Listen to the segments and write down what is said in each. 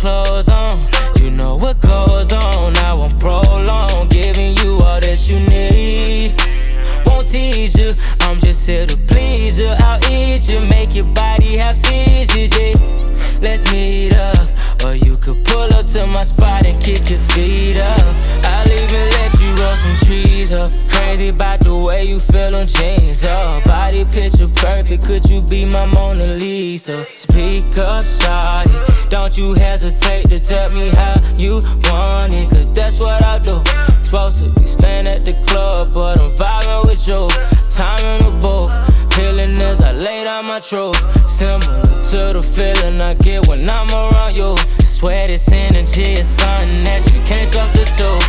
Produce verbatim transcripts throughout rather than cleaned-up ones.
clothes on. You know what goes on. I won't prolong, giving you all that you need. Won't tease you, I'm just here to please you. I'll eat you, make your body have seizures, yeah. Let's meet up, or you could pull up to my spot and kick your feet up. I'll even let you roll some trees up. Crazy about the way you feel on jeans up. Body picture perfect, could you be my Mona Lisa? Speak up, shawty, don't you hesitate to tell me how you want it, cause that's what I do. Supposed to be staying at the club, but I'm vibing with you. Timing the both, feeling as I lay down my truth. Similar to the feeling I get when I'm around you. Swear this energy is something that you can't substitute.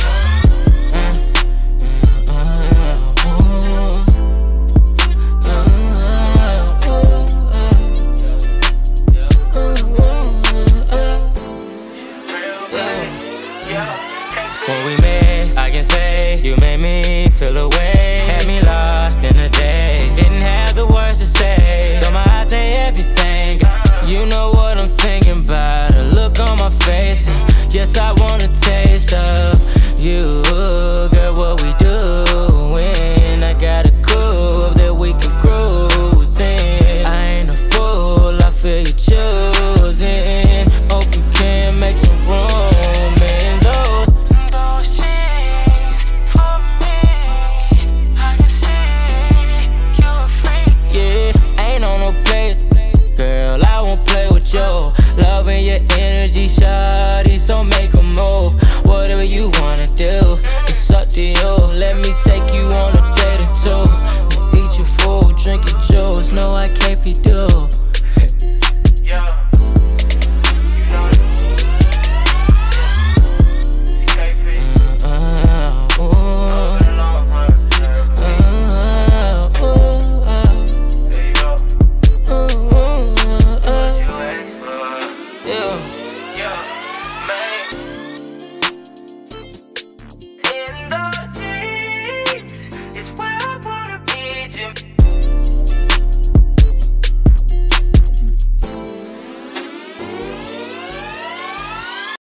When we met, I can say you made me feel away. Had me lost in the days. Didn't have the words to say. So my eyes say everything. You know what I'm thinking about. A look on my face. And yes, I want a taste of you. Girl, what we doing? I got a coupe that we can cruise in. I ain't a fool, I feel you choosing. Hope you can make some room in those those jeans for me. I can see you a freak, yeah. Ain't on no play, girl, I won't play with you. Loving your energy, shawty, so make a move. Whatever you wanna do, it's up to you. Let me take you on a date or two. Eat your food, drink your juice, no I can't be due.